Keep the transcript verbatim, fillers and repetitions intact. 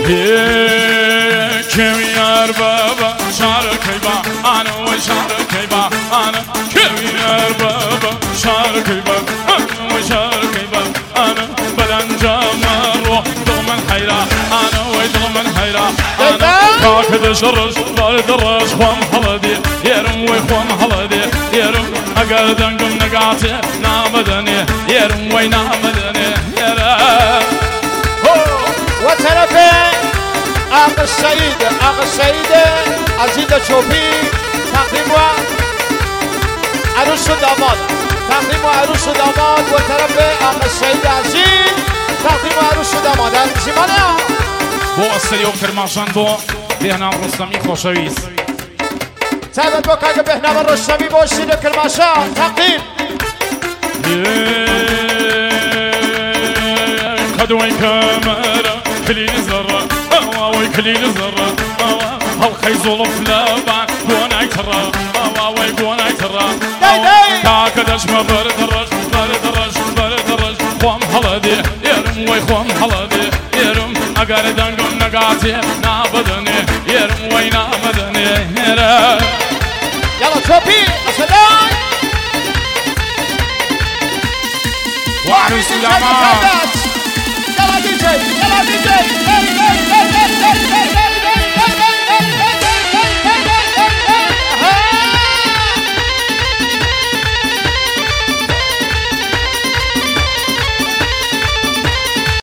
كميار بابا شاركي با أنا وشاركي با أنا كميار بابا شاركي با أنا وشاركي با أنا بلنجا مروح ضمن حيرة أنا وضمن حيرة أنا كاكد شرش بارد الرش خوام حلدي يرم ويخوام حلدي يرم أقل دنقم نقاتي نامدني يرم وينامدني يرم وطرفه آق السعيد آق السعيد عزيز چوبی تقدیم و عروس و داماد تقدیم و عروس و داماد و طرف آق السعيد عزيز تقدیم و عروس و داماد زیمانه ها بو اصلی و کرماشان بو بهنام رستمی خوشویست سعادت با که بهنام رستمی بو اصلی و کرماشان تقدیم قدوی کمرا کلین زرا واوي كليل زرا هالخي زولف لبان قوناي ترى واوي قوناي ترى كاكدش ما برد الرج برد الرج برد الرج خوام حلدي يرم وي خوام حلدي يرم اقار دنقم نقاتي نابدني يرم وي نامدني يرم يلا توبي أسداي وعروس الأمان يلا دي جي يلا دي جي